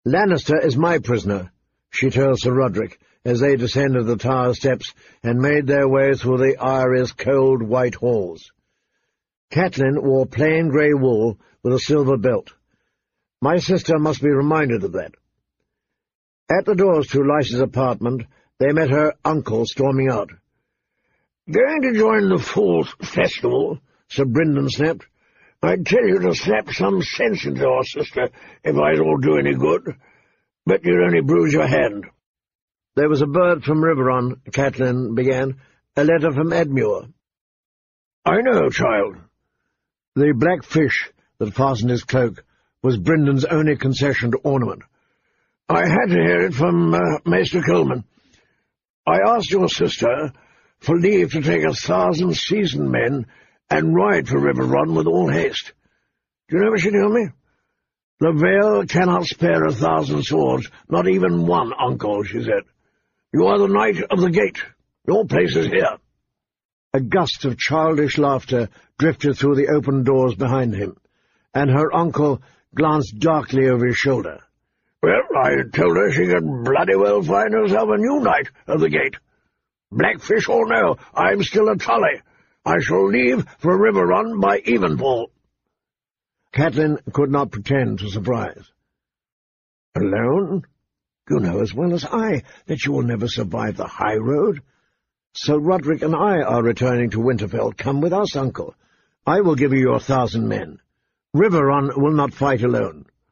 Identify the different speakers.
Speaker 1: Lannister is my prisoner, she told Sir Roderick, as they descended the tower steps and made their way through the Eyrie's cold white halls. Catelyn wore plain grey wool with a silver belt. My sister must be reminded of that. At the doors to Lys's apartment, they met her uncle storming out. "Going to join the Falls Festival?" Sir Brynden snapped. "I'd tell you to slap some sense into our sister if I'd all do any good. Bet you'd only bruise your hand." "There was a bird from Riverrun," Catelyn began. "A letter from Edmure." "I know, child." The black fish that fastened his cloak was Brynden's only concession to ornament. "I had to hear it from Maester Coleman. I asked your sister for leave to take 1,000 seasoned men and ride for Riverrun with all haste. Do you know what she told me? 'The Vale cannot spare 1,000 swords, not even one, uncle,' she said. 'You are the Knight of the Gate. Your place is here.'" A gust of childish laughter drifted through the open doors behind him, and her uncle glanced darkly over his shoulder. "Well, I told her she could bloody well find herself a new Knight of the Gate. Blackfish or no, I'm still a Tully. I shall leave for Riverrun by evenfall." Catelyn could not pretend to surprise. "Alone? You know as well as I that you will never survive the high road. Sir Roderick and I are returning to Winterfell. Come with us, uncle. I will give you your 1,000 men. Riverrun will not fight alone.